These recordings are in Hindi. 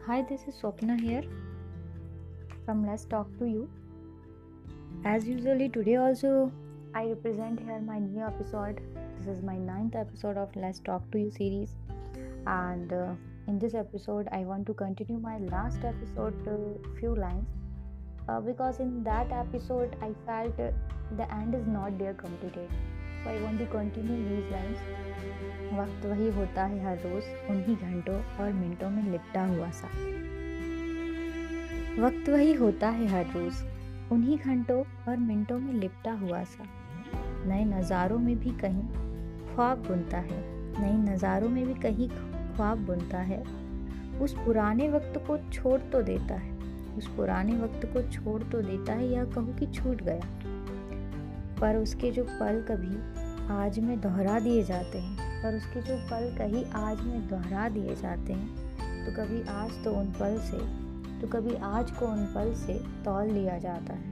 Hi, this is Swapna here from Let's Talk to You. As usually, today also I represent here my new episode. This is my 9th episode of Let's Talk to You series, and in this episode, I want to continue my last episode few lines because in that episode I felt the end is not there completed. So I want to continue these lines. वक्त वही होता है हर रोज उन्हीं घंटों और मिनटों में लिपटा हुआ सा। वक्त वही होता है हर रोज उन्हीं घंटों और मिनटों में लिपटा हुआ सा। नए नज़ारों में भी कहीं ख्वाब बुनता है, नए नज़ारों में भी कहीं ख्वाब बुनता है। उस पुराने वक्त को छोड़ तो देता है, उस पुराने वक्त को छोड़ तो देता है, या कहूँ कि छूट गया। पर उसके जो पल कभी आज में दोहरा दिए जाते हैं, पर उसके जो पल कहीं आज में दोहरा दिए जाते हैं, तो कभी आज तो उन पल से, तो कभी आज को उन पल से तौल लिया जाता है।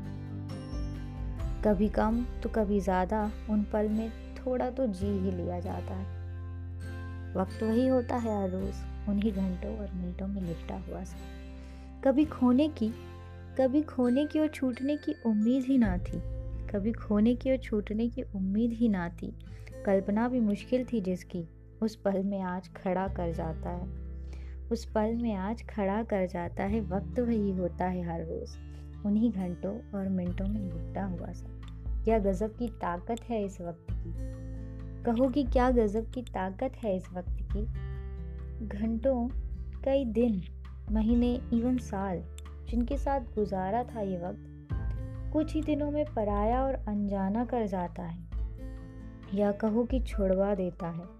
कभी कम तो कभी ज़्यादा उन पल में थोड़ा तो जी ही लिया जाता है। वक्त वही होता है हर रोज़ उन्हीं घंटों और मिनटों में लिपटा हुआ सा। कभी खोने की और छूटने की उम्मीद ही ना थी, कभी खोने की और छूटने की उम्मीद ही ना थी। कल्पना भी मुश्किल थी जिसकी, उस पल में आज खड़ा कर जाता है, उस पल में आज खड़ा कर जाता है। वक्त वही होता है हर रोज़ उन्हीं घंटों और मिनटों में लिपटा हुआ सा। क्या गजब की ताकत है इस वक्त की, कहो कि क्या गजब की ताकत है इस वक्त की। घंटों, कई दिन, महीने, इवन साल जिनके साथ गुजारा था ये वक्त, कुछ ही दिनों में पराया और अनजाना कर जाता है, या कहो कि छुड़वा देता है,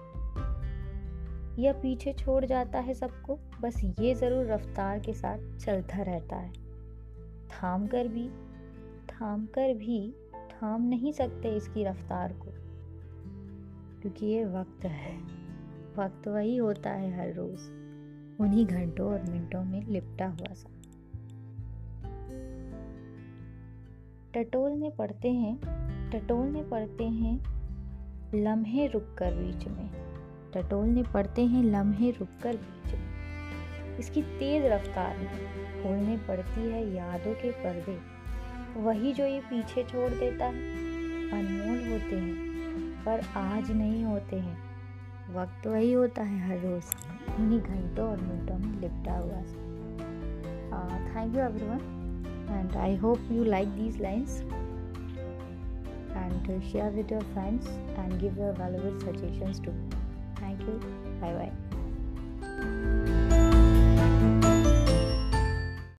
या पीछे छोड़ जाता है सबको। बस ये ज़रूर रफ्तार के साथ चलता रहता है। थाम कर भी थाम नहीं सकते इसकी रफ्तार को, क्योंकि ये वक्त है। वक्त वही होता है हर रोज़ उन्हीं घंटों और मिनटों में लिपटा हुआ सा। टटोलने पड़ते हैं लम्हे रुककर बीच में, टटोलने पड़ते हैं लम्हे रुककर बीच में। इसकी तेज रफ्तार में खोलने पड़ती है यादों के पर्दे, वही जो ये पीछे छोड़ देता है। अनमोल होते हैं पर आज नहीं होते हैं। वक्त वही होता है हर रोज़ उन्हीं घंटों और मिनटों में लिपटा हुआ सा। Thank you everyone, and I hope you like these lines, and share with your friends and give your valuable suggestions too. Thank you. Bye bye.